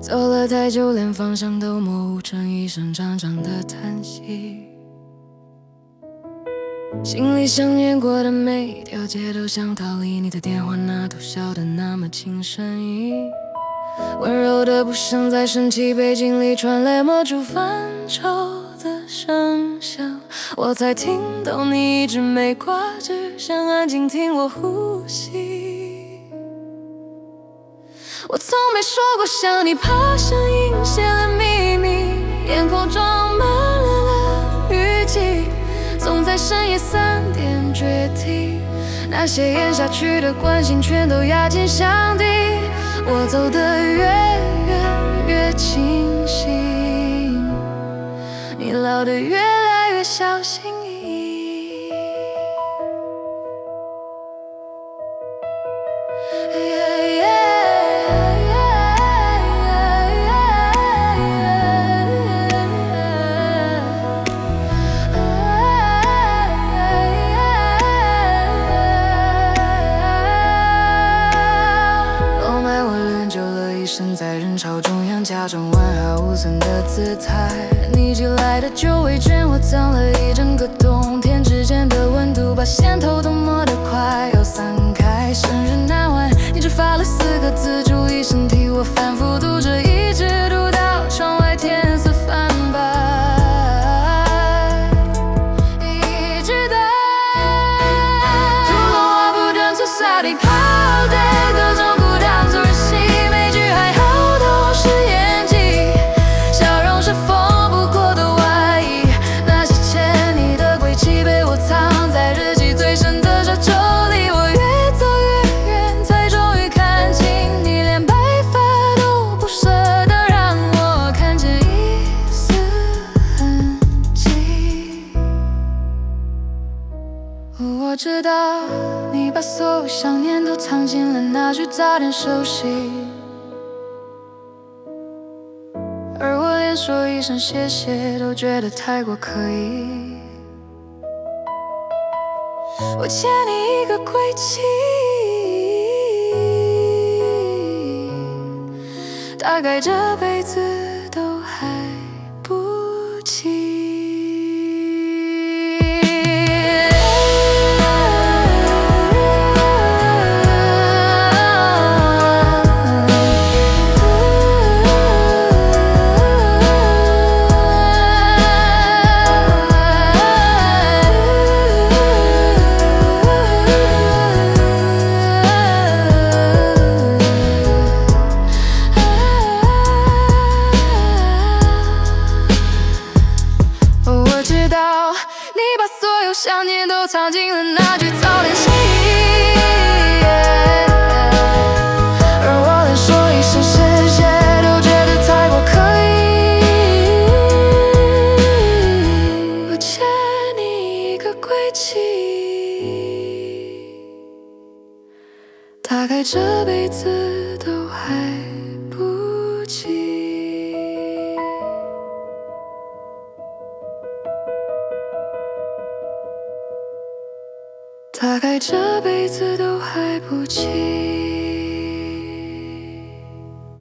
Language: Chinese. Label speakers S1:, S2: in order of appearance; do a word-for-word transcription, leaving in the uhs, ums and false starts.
S1: 走了太久，连方向都模糊成一声长长的叹息。心里想念过的每一条街都想逃离你的电话，那头笑得那么轻声音，温柔的不像在生气，背景里传来魔术范畴的声响，我才听懂你一直没挂，只想安静听我呼吸。我从没说过想你，怕声音泄了秘密，眼眶装满了了雨季，总在深夜三点决堤，那些咽下去的关心全都压进箱底，我走得越远越清醒，你老得越来越小心翼翼。在人潮中央假装完好无损的姿态，你寄来的酒味卷我脏了一整个冬天，指尖的温度把线头都磨得快要散开。生日那晚你只发了四个字，注意身体，我反复读着，一直读到窗外天色泛白，一直到tout le monde不断猝死地跑的各种孤岛做人心，每句还好是演技，笑容是缝不过的外衣，那些欠你的归期被我藏在日记最深的褶皱里，我越走越远，才终于看清你，连白发都不舍得让我看见一丝痕迹。我知道你把所有想念都藏进了那句早点休息，而我连说一声谢谢都觉得太过刻意。我欠你一个归期，大概这辈子都还不起。想念都藏进了那句早点心，而我连说一声谢谢都觉得太过刻意。我欠你一个归期，大概这辈子都还不起。大概这辈子都还不起。